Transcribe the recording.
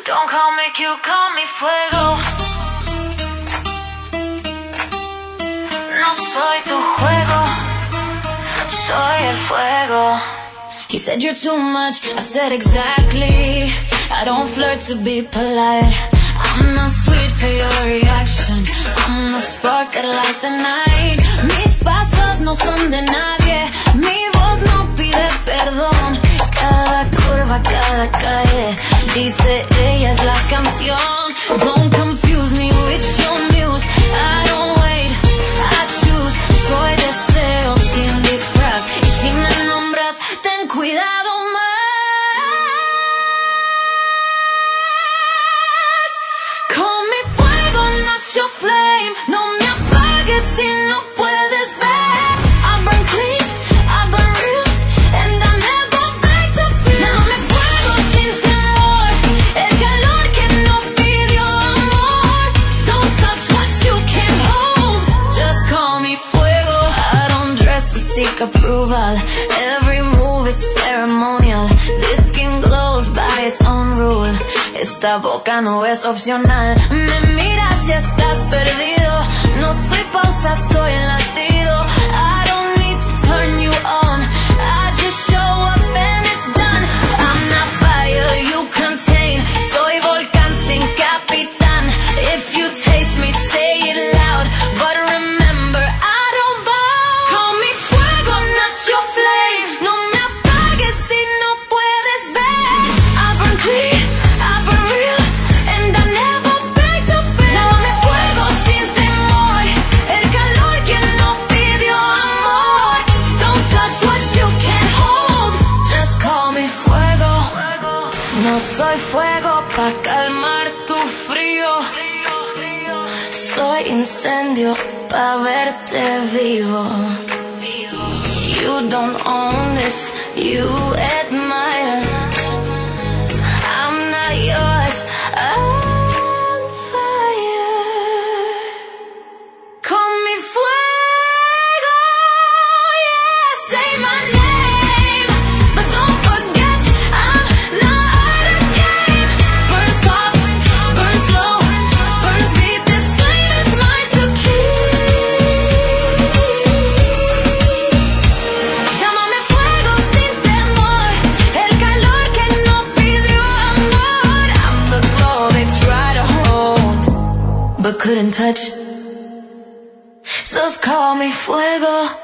Don't call me cute, call me fuego. No soy tu juego, soy el fuego. He said you're too much, I said exactly. I don't flirt to be polite. I'm not sweet for your reaction. I'm the spark that lights the night. Mis pasos no son de nadie. Mi voz no pide perdón. Cada curva, cada calle dice ella es la canción. Don't confuse me with your muse. I don't wait, I choose. Soy deseo sin disfraz. Y si me nombras, ten cuidado más. Con mi fuego, not your flame. No me apagues si no puedes ver. I burn clean, I burn real, and I never beg to feel. Dame fuego sin temor, el calor que no pidió amor. Don't touch what you can't hold, just call me fuego. I don't dress to seek approval. Every move is ceremonial. This skin glows by its own rule. Esta boca no es opcional. Me miras y estás perdido. No soy pausa, soy latido. I don't need to turn you on. I just show up and it's done. I'm not fire you contain. Soy volcán sin capitán. If you taste me, say it loud. But remember, I don't bow. Call me fuego, not your flame. No me apagues si no puedes ver. I burn clean, I burn real, and I never beg to feel. Llámame fuego sin temor, el calor que no pidió amor. Don't touch what you can't hold, just call me fuego. No soy fuego pa' calmar tu frío. Soy incendio pa' verte vivo. You don't own this, you admire. I'm not yours, I'm fire. Call me fuego, yeah, say my name, but don't forget I'm not out of game. Burn soft, burn slow, burns deep, this flame is mine to keep. Llámame fuego sin temor, el calor que no pidió amor. I'm the glow they try to hold, but couldn't touch. So call me fuego.